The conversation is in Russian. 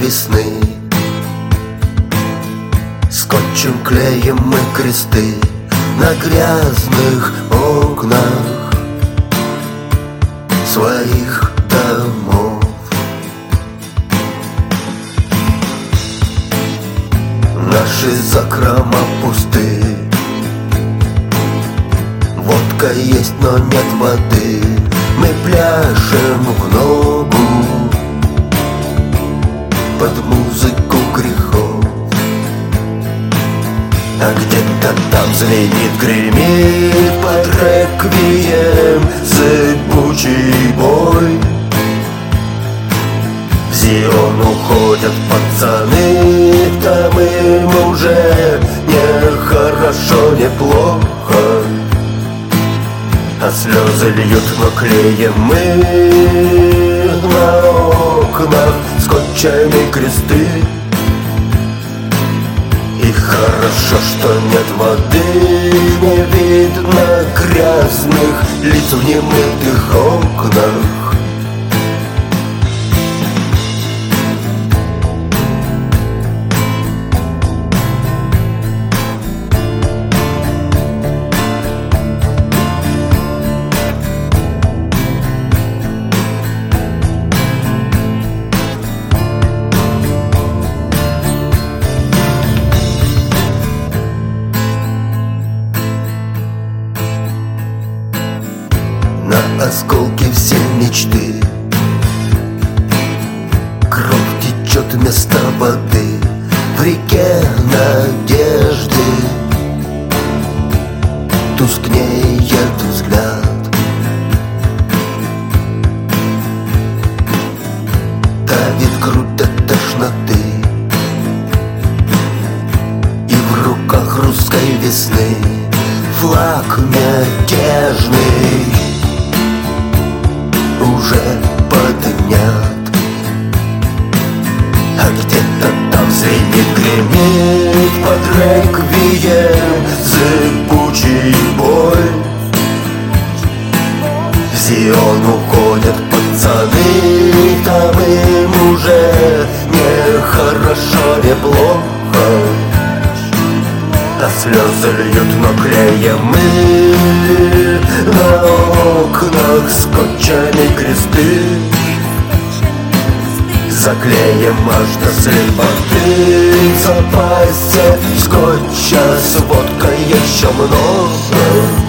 весны. Скотчем клеим мы кресты на грязных окнах своих домов. Наши закрома пусты, водка есть, но нет воды. Мы пляшем в ногу под музыку грехов. А где-то там звенит, гремит под реквием зыбучий бой. В Зион уходят пацаны, там им уже не хорошо, не плохо. А слезы льют, но клеем мы на окнах скотчами кресты. И хорошо, что нет воды, не видно грязных лиц в немытых окнах. На осколки все мечты, кровь течет вместо воды в реке надежды. Тускнеет взгляд, давит грудь от тошноты, и в руках русской весны флаг мятежный уже поднят. А где-то там звенит, гремит под реквием зыбучий бой. В Зион уходят пацаны, там им уже не хорошо, не плохо. А слезы льют, но клеем мы на окнах скотчами кресты. Заклеим аж до слепоты, в запасе скотча с водкой еще много.